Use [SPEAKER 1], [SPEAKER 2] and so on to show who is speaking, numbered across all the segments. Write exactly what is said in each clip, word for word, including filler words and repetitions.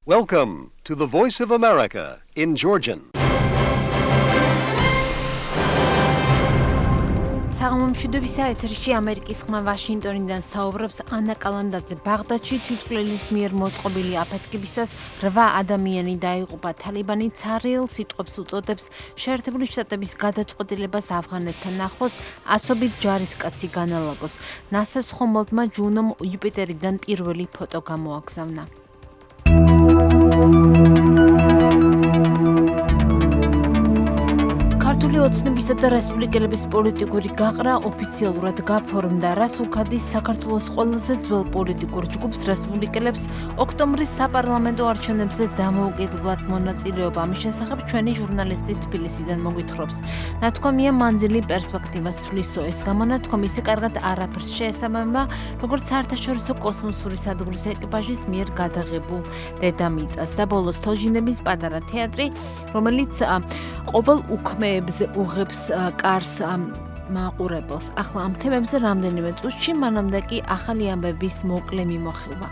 [SPEAKER 1] Welcome to the Voice of America in Georgian.
[SPEAKER 2] საღამომშვიდობის ეთერში ამერიკის ხმა ვაშინტონიდან საუბრობს ანა კალანდაძე. ბაღდადში თვითმკვლელის მიერ მოწყობილი აფეთქებისას რვა ადამიანი დაიღუპა. თალიბანი ცარიელ სიტყვებს უწოდებს შეერთებული შტატების გადაწყვეტილებას ავღანეთთან ახლოს ასობით ჯარისკაცი განალაგოს. ნასას ხომალდმა ჯუნომ იუპიტერიდან პირველი ფოტო გამოაგზავნა. ქართული ოცნებისა და რესპუბლიკელების პოლიტიკური გაყრა ოფიციალურად გაფორმდა. რას უქადის საქართველოს ყველაზე ძველ პოლიტიკურ ჯგუფს რესპუბლიკელებს ოქტომბრის საპარლამენტო არჩევნებზე დამოუკიდებლად მონაწილეობა. ამის შესახებ ჩვენი ჟურნალისტი თბილისიდან მოგვითხრობს. ნათქვამია მანძილი პერსპექტივას ცვლისო. ეს გამონათქვამი ისე კარგად არაფერს შეესაბამება, როგორც საერთაშორისო კოსმოსური სადურგლოს ეკიპაჟის მიერ გადაღებულ დედამიწას და ბოლოს თოჯინების პატარა თეატრი, რომელიც ყოველ უქმეებს უღებს კარს მაყურებელს. ახლა ამ თემებზე რამდენიმე წუთში, მანამდე კი ახალი ამბების მოკლე მიმოხილვა.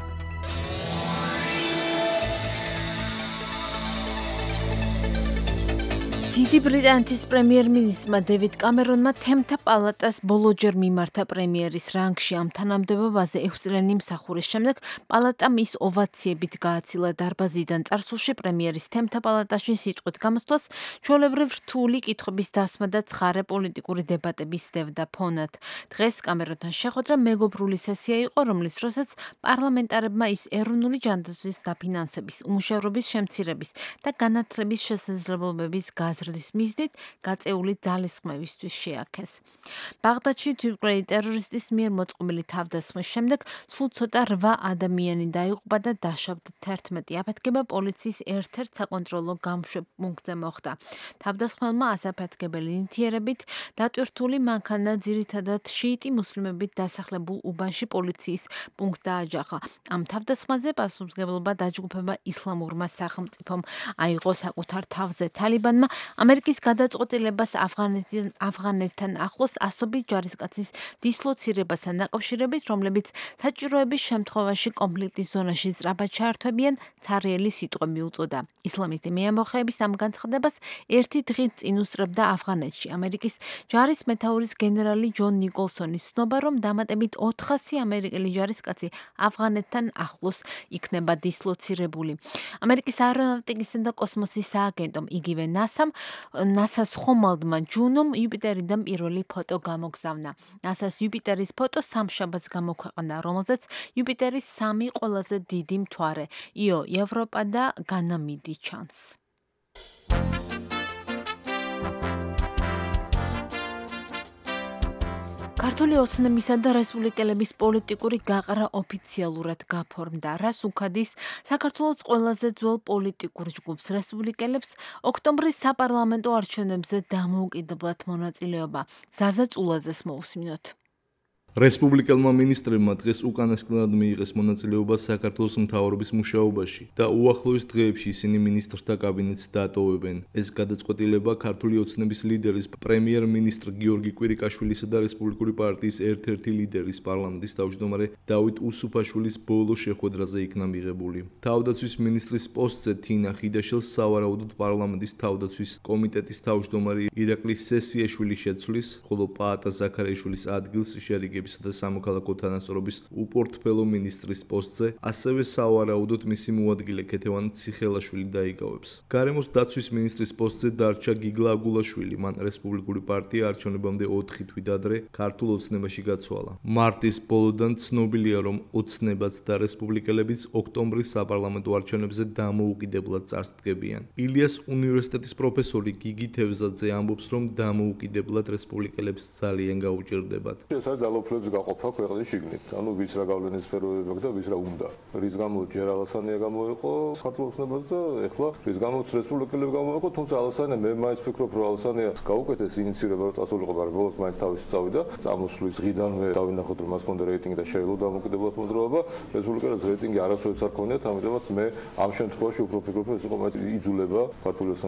[SPEAKER 2] დიდი ბრიტანეთის პრემიერ-მინისტრმა დევიდ კამერონმა თემთა პალატას ბოლოჯერ მიმართა პრემიერის რანგში. ამ თანამდებობაზე ექვს წლიანი მსახურის შემდეგ პალატა მის ოვაციებით გააცილა დარბაზიდან. წარსულში პრემიერის თემთა პალატაში სიტყვით გამოსვლას ჩვეულებრივ რთული კითხვების დასმა და ცხარე პოლიტიკური დებატები სდევდა ფონად. დღეს კამერონთან შეხვედრა მეგობრული სესია იყო, რომლის დროსაც პარლამენტარებმა ის ეროვნული ჯანდაცვის დაფინანსების, უმუშევრობის შემცირების და განათლების შესაძლებლობების გაზრდა მიზნით გაწეული ძალისხმევისთვის შეაქეს. ბაღდადში თვითმკვლელი ტერორისტის მიერ მოწყობილი თავდასხმის შემდეგ სულ ცოტა რვა ადამიანი დაიღუპა და დაშავდა. თერთმეტი აფეთქება პოლიციის ერთ-ერთ საკონტროლო გამშვებ პუნქტზე მოხდა. თავდასხმელმა ასაფეთქებელი ნივთიერებით დატვირთული მანქანა ძირითადად შიიტი მუსლიმებით დასახლებულ უბანში პოლიციის პუნქტს დააჯახა. ამ თავდასხმაზე პასუხისმგებლობა დაჯგუფება ისლამურმა სახელმწიფომ აიღო საკუთარ თავზე. თალიბანმა ამერიკის გადაწყვეტილებას ავღანეთიდან ავღანეთთან ახლოს ასობით ჯარისკაცის დისლოცირებასთან დაკავშირებით, რომლებიც საჭიროების შემთხვევაში კონფლიქტის ზონაში სწრაფად ჩაერთვებიან, ცარიელი სიტყვები უწოდა. ისლამისტი მეამბოხეების ამ განცხადებას ერთი დღით წინ უსწრებდა ავღანეთში. ამერიკის ჯარის მეთაურის გენერალი ჯონ ნიკოლსონი ცნობა, რომ დამატებით ოთხასი ამერიკელი ჯარისკაცი ავღანეთთან ახლოს იქნება დისლოცირებული. ამერიკის აერონავტიკისა და კოსმოსის სააგენტომ, იგივე ნასამ ნასას ხომალდმა ჯუნომ იუპიტერიდან პირველი ფოტო გამოგზავნა. ნასას იუპიტერის ფოტო სამშაბათს გამოქვეყნდა, რომელზეც იუპიტერის სამი ყველაზე დიდი მთვარე, იო, ევროპა და განამიდი ჩანს. ქართული ოცნებისა და რესპუბლიკელების პოლიტიკური გაყრა ოფიციალურად გაფორმდა. რას უქადის საქართველოს ყველაზე ძველ პოლიტიკურ ჯგუფს რესპუბლიკელებს ოქტომბრის საპარლამენტო არჩევნებზე დამოუკიდებლად მონაწილეობა. ზაზა წულაძეს მოусმინოთ.
[SPEAKER 3] რესპუბლიკელმა მინისტრებმა დღეს უკანასკნელად მიიღეს მონაწილეობა საქართველოს მთავრობის მუშაობაში და უახლოეს დღეებში ისინი მინისტრთა კაბინეტს დატოვებენ. ეს გადაწყვეტილება ქართული ოცნების ლიდერის პრემიერ-მინისტრ გიორგი კვირიკაშვილისა და რესპუბლიკური პარტიის ერთ-ერთი ლიდერის პარლამენტის თავმჯდომარე დავით უსუფაშვილის ბოლო შეხვედრაზე იქნა მიღებული. თავდაცვის მინისტრის პოსტზე თინა ხიდაშელს სავარაუდოდ პარლამენტის თავდაცვის კომიტეტის თავმჯდომარე ირაკლი სესიაშვილი შეცვლის, ხოლო პაატა ზაქარიაშვილის ადგილს შერიგებს და სამოქალაქო თანასწორობის უპორტფელო მინისტრის პოსტზე, ასევე სავარაუდოდ მისი მოადგილე ქეთევან ციხელაშვილი დაიკავებს. გარემოს დაცვის მინისტრის პოსტზე დარჩა გიგლა აგულაშვილი, მან რესპუბლიკური პარტია არჩევნებამდე ოთხი თვით ადრე ქართულ ოცნებაში გაცვალა. მარტის ბოლოდან ცნობილია, რომ ოცნებაც და რესპუბლიკელებიც ოქტომბრის საპარლამენტო არჩევნებზე დამოუკიდებლად წარსდგებიან. ილიას უნივერსიტეტის პროფესორი გიგი თევზაძე ამბობს, რომ დამოუკიდებლად რესპუბლიკელებს ძალიან გაუჭირდებათ.
[SPEAKER 4] გაყოფა ქვეყნის შიგნით. ანუ ვის რა გავლენის სფეროები აქვს და ვის რა უნდა. რის გამო ჯერ ალასანია გამოიყო საქართველოს ოცნებას და ეხლა რის გამოც რესპუბლიკელები გამოიყო, თუმცა ალასანია მე მაინც ვფიქრობ, რომ ალასანია გაუკეთეს ინიციირება რომ წასულიყო, მაგრამ ბოლოს მაინც თავისი წავიდა. წამოსვლის დღიდანვე დავინახოთ, რომ მას ჰქონდა რეიტინგი და შეეძლო დამოუკიდებლად მოძრაობა. რესპუბლიკელებს რეიტინგი არასოდეს არ ქონიათ, ამიტომაც მე ამ შემთხვევაში უფრო ვფიქრობ, რომ ეს იყო მაინც იძულება ქართული ოცნების მხრიდან.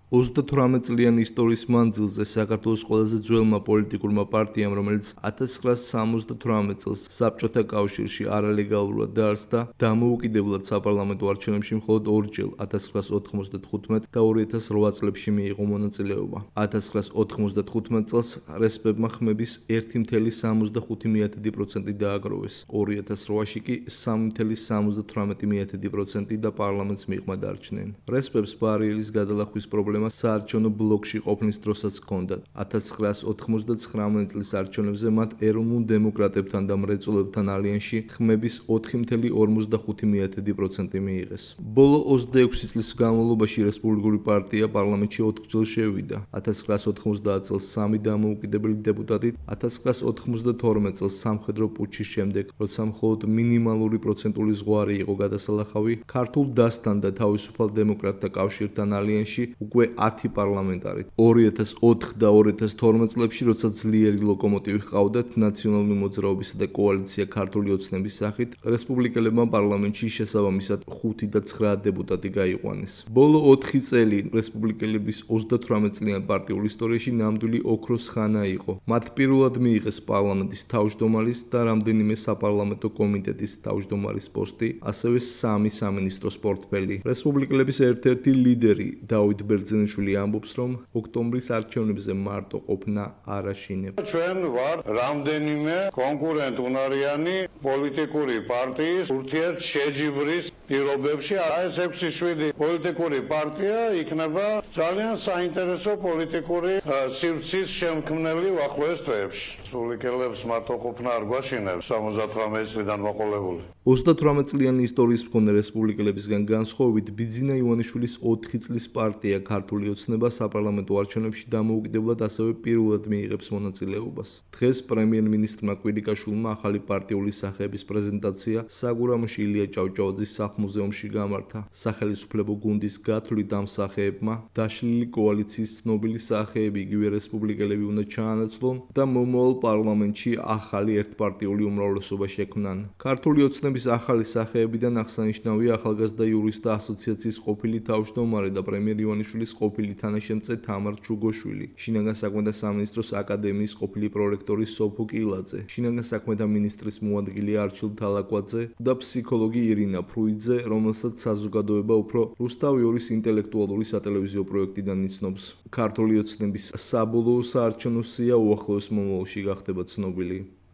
[SPEAKER 3] ოცდათვრამეტ წლიანი ისტორიის მანძილზე საქართველოს ყველაზე ძველმა პოლიტიკურმა პარტიამ, რომელიც ათას ცხრაასა სამოცდათვრამეტ წელს საბჭოთა კავშირში არალეგალურად დაარსდა, დამოუკიდებლად საპარლამენტო არჩევნებში მხოლოდ ორჯერ ათას ცხრაასა ოთხმოცდათხუთმეტ და ორი ათას რვა წლებში მიიღო მონაწილეობა. ათას ცხრაასა ოთხმოცდათხუთმეტ წელს რესპებმა ხმების ერთი მცდროული სამოცდახუთი პროცენტი დააგროვეს, ორი ათას რვაში კი სამი მცდროული სამოცდათვრამეტი პროცენტი და პარლამენტს მიღმა დარჩნენ. რესპებს ბარიერის გადალახვის პრობლემა საარჩევნო ბლოკში ყოფნის დროსაც ჰქონდათ. ათას ცხრაასა ოთხმოცდათხრამეტ წლის არჩევნებზე მათ ეროვნულ დემოკრატებთან და მრეწველებთან ალიანსში ხმების ოთხი მცდროული ორმოცდახუთი პროცენტი მიიღეს. ბოლო ოცდაექვსი წლის განმავლობაში რესპუბლიკური პარტია პარლამენტში ოთხჯერ შევიდა. ათას ცხრაასა ოთხმოცდაათ წელს სამი დამოუკიდებელი დეპუტატით, ათას ცხრაასა ოთხმოცდათორმეტ წელს სამხედრო პუტჩის შემდეგ, როცა მხოლოდ მინიმალური პროცენტული ზღვარი იყო გადასალახავი, ქართულ დასთან და თავისუფალ დემოკრატთა კავშირთან ალიანსში უკვე ათი პარლამენტარით. ორი ათას ოთხ და ორი ათას თორმეტ წლებში, როცა ძლიერი ლოკომოტივი ჰყავდათ ნაციონალური მოძრაობისა და კოალიცია ქართული ოცნების სახით, რესპუბლიკელებმა პარლამენტში შესაბამისად ხუთი და ცხრა დეპუტატი გაიყვანეს. ბოლო ოთხი წელი რესპუბლიკელების ოცდათვრამეტ წლიან პარტიულ ისტორიაში ნამდვილი ოქროს ხანა იყო. მათ პირველად მიიღეს პარლამენტის თავმჯდომარის და რამდენიმე საპარლამენტო კომიტეტის თავმჯდომარის პოსტი, ასევე სამი სამინისტროს პორტფელი. რესპუბლიკელების ერთ-ერთი ლიდერი დავით ბერძენიშვილი ამბობს, რომ ოქტომბრის არჩევნებზე მარტო ყოფნა არ აშინებს.
[SPEAKER 5] ჩვენ ვარ რამდენიმე კონკურენტუნარიანი პოლიტიკური პარტიის ურთიერთშეჯიბრის პირობებში. ეს ექვსი შვიდი პოლიტიკური პარტია იქნება ძალიან საინტერესო პოლიტიკური სივრცის შემქმნელი უახლოეს თვეებში. რესპუბლიკელებს მარტო ყოფნა არ გვაშინებს სამოცდათვრამეტ წლიდან მოყოლებული.
[SPEAKER 3] ოცდათვრამეტ წლიანი ისტორიის მქონე რესპუბლიკელებისგან განსხვავებით, ბიძინა ივანიშვილის ოთხი წლის პარტია ქართული ოცნება საპარლამენტო არჩევნებში დამოუკიდებლად ასევე პირველად მიიღებს მონაწილეობას. დღეს პრემიერ-მინისტრმა კვირიკაშვილმა ახალი პარტიული სახეების პრეზენტაცია საგურამოში ილია ჭავჭავაძის სახლ-მუზეუმში გამართა. სახელისუფლებო გუნდის გათვლით ამ სახეებმა დაშლილი კოალიციის ცნობილი სახეები იგივე რესპუბლიკელები უნდა ჩაანაცვლონ და მომავალ პარლამენტში ახალი ერთპარტიული უმრავლესობა შექმნან. ქართული ოცნების ახალი სახეებიდან აღსანიშნავია ახალგაზრდა იურისტთა ასოციაციის ყოფილი თავმჯდომარე და პრემიერ ივანიშვილის ყოფილი თანაშემწე თამარ ჩუგოშვილი, შინაგან საქმეთა სამინისტროს აკადემიის ყოფილი პრორექტორი სოფო კილაძე, შინაგან საქმეთა მინისტრის მოადგილე არჩილ თალაკვაძე და ფსიქოლოგი ირინა ფრუიძე, რომელსაც საზოგადოება უფრო რუსთავიორის ინტელექტუალური სატელევიზიო პროექტიდან იცნობს. ქართული ოცნების საბოლოო საარჩევნო სია უახლოეს მომავალში გახდება ცნობილი.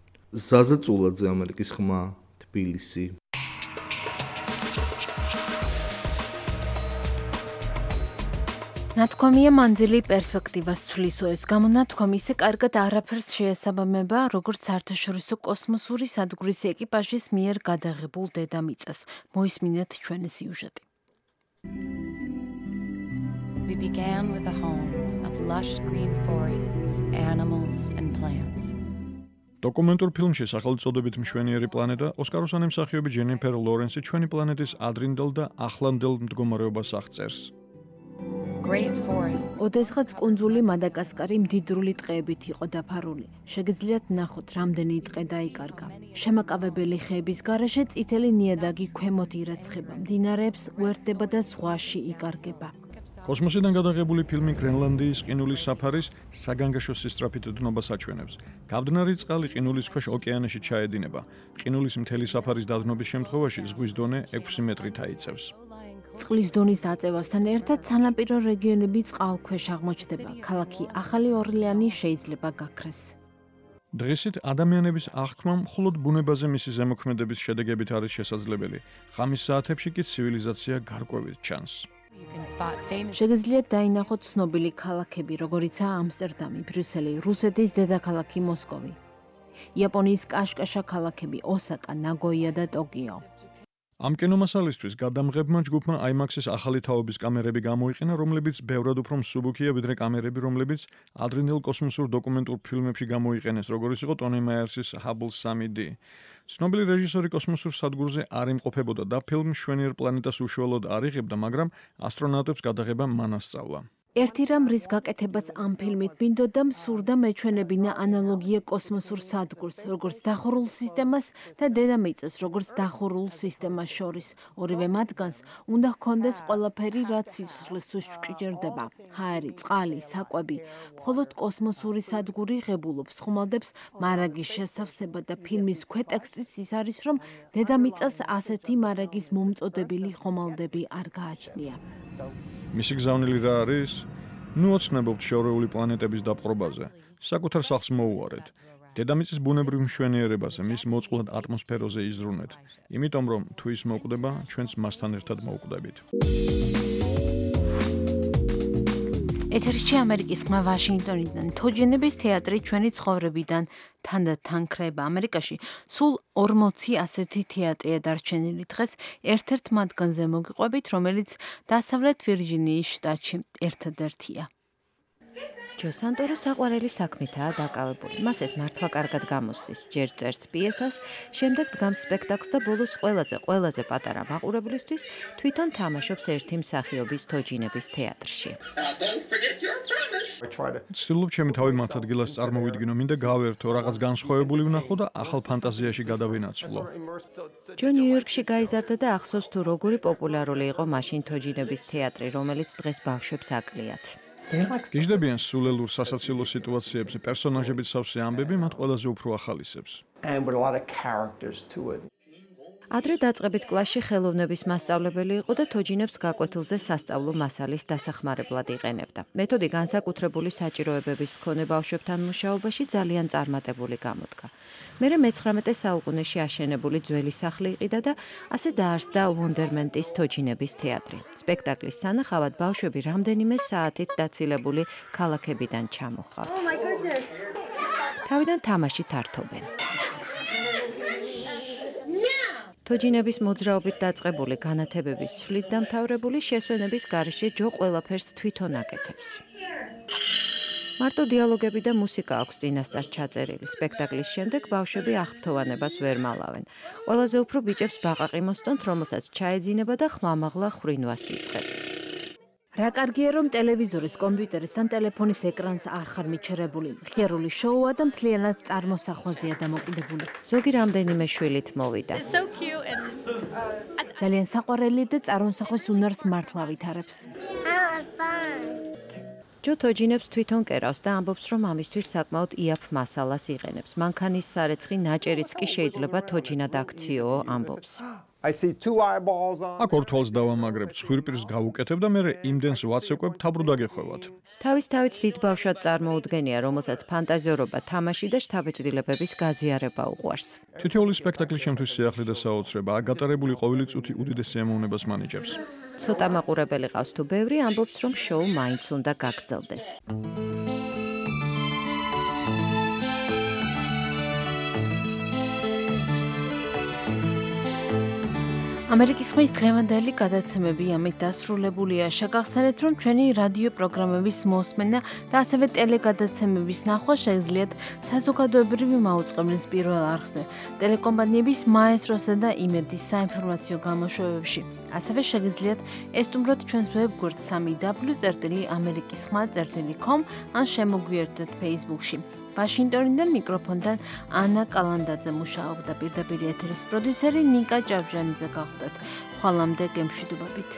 [SPEAKER 3] ზაზა წულაძე, ამერიკის ხმა, თბილისი.
[SPEAKER 2] ნათქვამია მანძილი პერსპექტივას ცვლიso, ეს გამონათქვამი ისე კარგად არაფერს შეესაბამება, როგორც საერთაშორისო კოსმოსური სადგურის ეკიპაჟის მიერ გადაღებულ დედამიწას. მოისმინეთ ჩვენი სიუჟეტი.
[SPEAKER 6] We began with a home of lush green forests, animals and plants.
[SPEAKER 7] დოკუმენტურ ფილმში სახელწოდებით მშვენიერი პლანეტა ოსკაროსანი მსახიობი ჯენიფერ ლორენსი ჩვენი პლანეტის ადრინდელ და ახლანდელ მდგომარეობას აღწერს.
[SPEAKER 6] Great forests.
[SPEAKER 2] ოდესღაც კუნძული მადაგასკარი მდიდრული ტყეებით იყო დაფარული. შეგიძლიათ ნახოთ, რამდენი ტყე დაიკარგა. შემაკავებელი ხეების გარეშე წითელი ნიადაგი ქვემოთ ირაცხება, მდინარეებს უერთდება და ზღვაში იკარგება.
[SPEAKER 7] კოსმოსიდან გადაღებული ფილმი გრენლანდიის ყინულის საფარის საგანგაშო სისწრაფით დნობას აჩვენებს. გაბდნარი წყალი ყინულის ქვეშ ოკეანეში ჩაედინება. ყინულის მთელი საფარის დადნობის შემთხვევაში ზღვის დონე ექვსი მეტრით აიწევს.
[SPEAKER 2] წყლის დონის აწევასთან ერთად სანაპირო რეგიონები წყალქვეშ აღმოჩნდება. ქალაქი ახალი ორლეანი შეიძლება გაქრეს.
[SPEAKER 7] დღისით ადამიანების აღქმა მხოლოდ ბუნებაზე მისი ზემოქმედების შედეგებით არის შესაძლებელი. ღამის საათებში კი ცივილიზაცია გარკვევით ჩანს.
[SPEAKER 2] შეგიძლიათ დაინახოთ ცნობილი ქალაქები, როგორიცაა ამსტერდამი, ბრიუსელი, რუსეთის დედაქალაქი მოსკოვი, იაპონიის კაშკაშა ქალაქები, ოსაკა, ნაგოია და ტოკიო.
[SPEAKER 7] ამ კინომასალისთვის გადამღებმა ჯგუფმა აიმაქსის ახალი თაობის კამერები გამოიყენა, რომლებიც ბევრად უფრო მსუბუქია ვიდრე კამერები, რომლებიც ადრინდელ კოსმოსურ დოკუმენტურ ფილმებში გამოიყენეს, როგორც იყო ტონი მაიერსის Hubble სამი დი. ცნობილი რეჟისორი კოსმოსურ სადგურზე არ იმყოფებოდა და ფილმ მშვენიერ პლანეტას უშუალოდ არ იღებდა, მაგრამ ასტრონავტებს გადაღება მან ასწავლა.
[SPEAKER 2] ერთი რამ რის გაკეთებაც ამ ფილმით მინდოდა მსურდა მეჩვენებინა ანალოგია კოსმოსურ სადგურს, როგორც დახურულ სისტემას და დედამიწას, როგორც დახურულ სისტემას შორის. ორივე მათგანს უნდა ჰქონდეს ყველაფერი, რაც სიცოცხლეს უშჭირდება. ჰაერი, წყალი, საკვები. მხოლოდ კოსმოსური სადგური ღებულობს, ხუმალდებს მარაგის შესავსება და ფილმის ქვეტექსტიც ის არის, რომ დედამიწას ასეთი მარაგის მომწოდებილი ხომალდები არ გააჩნია.
[SPEAKER 7] მისი გზავნილი რა არის? ნუ ოცნებობთ შორეული პლანეტების დაპყრობაზე. საკუთარ სახლს მოუარეთ. დედამიწის ბუნებრივ მშვენიერებაზე, მის მოწყვლად ატმოსფეროზე იზრუნეთ. იმიტომ რომ თუ ის მოკვდება, ჩვენც მასთან ერთად მოვკვდებით.
[SPEAKER 2] ეთერში ამერიკის ხმა ვაშინგტონიდან თოჯინების თეატრი ჩვენი ცხოვრებიდან თანდათან ქრება. ამერიკაში სულ ორმოცი ასეთი თეატრია დარჩენილი. დღეს ერთ-ერთ მათგანზე მოგიყვებით, რომელიც დასავლეთ ვირჯინიის შტატში ერთადერთია.
[SPEAKER 8] ჯო სანტორო საყვარელი საქმითაა დაკავებული. მას ეს მართლა კარგად გამოსდის. ჯერ წერს პიესას, შემდეგ დგამს სპექტაკლს და ბოლოს ყველაზე ყველაზე პატარა მაყურებლისთვის თვითონ თამაშობს ერთი მსახიობის თოჯინების თეატრში.
[SPEAKER 7] ცდილობ ჩემი თავი მათ ადგილას წარმოვიდგინო, მინდა გავერთო, რაღაც განსხვავებული ვნახო და ახალ ფანტაზიაში გადავინაცვლო.
[SPEAKER 8] ჯო ნიუ-იორკში გაიზარდა და ახსოვს თუ როგორი პოპულარული იყო მაშინ თოჯინების თეატრი, რომელიც დღეს ბავშვებს აკლიათ.
[SPEAKER 7] გიждებიან სულელურ სასაცილო სიტუაციებზე, პერსონაჟებით სავსე ამბები მათ ყველაზე უფრო ახალისებს.
[SPEAKER 8] ადრე დაწყებით კლასში ხელოვნების მასწავლებელი იყო და თოჯინებს გაკვეთილზე სასწავლო მასალის დასახმარებლად იყენებდა. მეთოდი განსაკუთრებული საჭიროებების მქონე ბავშვებთან მუშაობაში ძალიან წარმატებული გამოდგა. მერე მეცხრამეტე საუკუნეში აშენებული ძველი სახლი იყიდა და ასე დაარსდა ვონდერმენტის თოჯინების თეატრი. სპექტაკლის სანახავად ბავშვები რამდენიმე საათით დაცილებული ქალაქებიდან ჩამოჰყავთ. თავიდან თამაშით ართობენ. თოჯინების მოძრაობით დაწყებული განათებების ცვლით დამთავრებული შესვენების გარეშე ჯო ყველაფერს თვითონ აკეთებს. მარტო დიალოგები და მუსიკა აქვს წინასწარ ჩაწერილი. სპექტაკლის შემდეგ ბავშვები აღფრთოვანებას ვერ მალავენ. ყველაზე უფრო ბიჭებს ბაყაყი მოსწონთ, რომელსაც ჩაეძინება და ხმამაღლა ხრინვას იწყებს.
[SPEAKER 2] რა კარგია, რომ ტელევიზორის, კომპიუტერის ან ტელეფონის ეკრანს არ ხარ მიჩერებული. ხიარული შოუა და მთლიანად წარმოსახვაზეა დამოკიდებული.
[SPEAKER 8] ზოგი რამდენიმე შვილით მოვიდა.
[SPEAKER 2] ძალიან საყვარელი და წარმოსახვის უნარს მართლა ვითარებს.
[SPEAKER 8] ჯო თოჯინებს თვითონ კერავს და ამბობს, რომ ამისთვის საკმაოდ იაფ მასალას იყენებს. მანქანის სარეცხი ნაჭერიც კი შეიძლება თოჯინად აქციოო, ამბობს.
[SPEAKER 7] აქ ორ თვალს დავამაგრებ, ცხვირპირს გავუკეთებ და მერე იმდენს ვაცეკვებ, თაბრუდა გეხვევათ.
[SPEAKER 8] თავის თავით დიდ ბავშვად წარმოუდგენია, რომელსაც ფანტაზიორობა, თამაში და შთაბეჭდილებების გაზიარება უყვარს.
[SPEAKER 7] თითოეული სპექტაკლი შემთვის სიახლე და საოცრება, აქ გატარებული ყოველი წუთი უდიდეს სიამოვნებას მანიჭებს.
[SPEAKER 8] ცოტა მაყურებელი ყავს თუ ბევრი, ამბობს, რომ შოუ მაინც უნდა გაგრძელდეს.
[SPEAKER 2] ამერიკის ხმის დღევანდელი გადაცემები ამით დასრულებულია. შეგახსენებთ, რომ ჩვენი რადიო პროგრამების მოსმენა და ასევე ტელეგადაცემების ნახვა შეგიძლიათ საზოგადოებრივი მაუწყებლის პირველ არხზე, ტელეკომპანიების მაესტროსა და იმედის საინფორმაციო გამოშვებებში. ასევე შეგიძლიათ ესტუმროთ ჩვენს ვებგვერდ სამი დაბლიუ წერტილი ამერიკის ხმა წერტილი com ან შემოგვიერთდეთ Facebook-ში. ვაშინგტონიდან მიკროფონთან ანა კალანდაძე მუშაობდა, პირდაპირ ეთერის პროდიუსერი ნიკა ჭავჭანიძე გახლდათ. ხვალამდე გემშვიდობებით.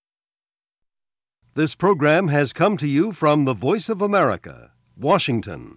[SPEAKER 1] This program has come to you from the Voice of America, Washington.